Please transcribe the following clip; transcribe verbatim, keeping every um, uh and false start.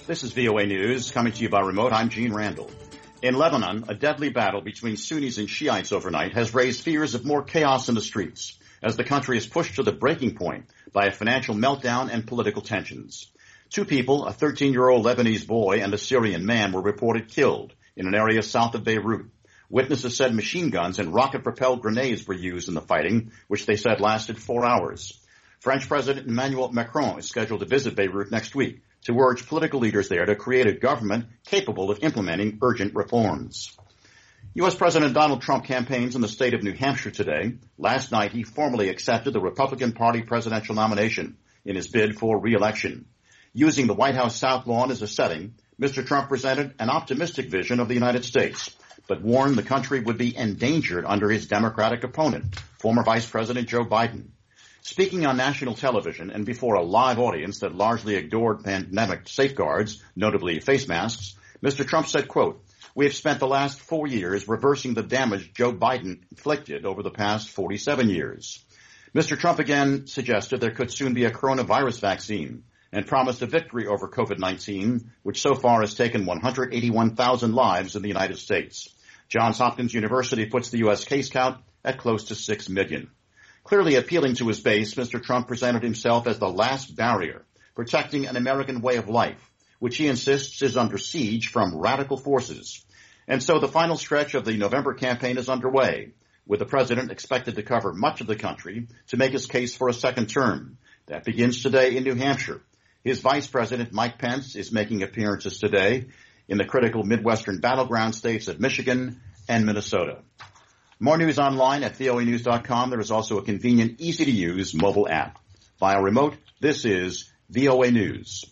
This is V O A News, coming to you by remote. I'm Gene Randall. In Lebanon, a deadly battle between Sunnis and Shiites overnight has raised fears of more chaos in the streets as the country is pushed to the breaking point by a financial meltdown and political tensions. Two people, a thirteen-year-old Lebanese boy and a Syrian man, were reported killed in an area south of Beirut. Witnesses said machine guns and rocket-propelled grenades were used in the fighting, which they said lasted four hours. French President Emmanuel Macron is scheduled to visit Beirut next week to urge political leaders there to create a government capable of implementing urgent reforms. U S. President Donald Trump campaigns in the state of New Hampshire today. Last night, he formally accepted the Republican Party presidential nomination in his bid for re-election. Using the White House South Lawn as a setting, Mister Trump presented an optimistic vision of the United States, but warned the country would be endangered under his Democratic opponent, former Vice President Joe Biden. Speaking on national television and before a live audience that largely ignored pandemic safeguards, notably face masks, Mister Trump said, quote, "We have spent the last four years reversing the damage Joe Biden inflicted over the past forty-seven years. Mister Trump again suggested there could soon be a coronavirus vaccine and promised a victory over COVID nineteen, which so far has taken one hundred eighty-one thousand lives in the United States. Johns Hopkins University puts the U S case count at close to six million. Clearly appealing to his base, Mister Trump presented himself as the last barrier, protecting an American way of life, which he insists is under siege from radical forces. And so the final stretch of the November campaign is underway, with the president expected to cover much of the country to make his case for a second term. That begins today in New Hampshire. His vice president, Mike Pence, is making appearances today in the critical Midwestern battleground states of Michigan and Minnesota. More news online at V O A news dot com. There is also a convenient, easy-to-use mobile app. Via remote, this is V O A News.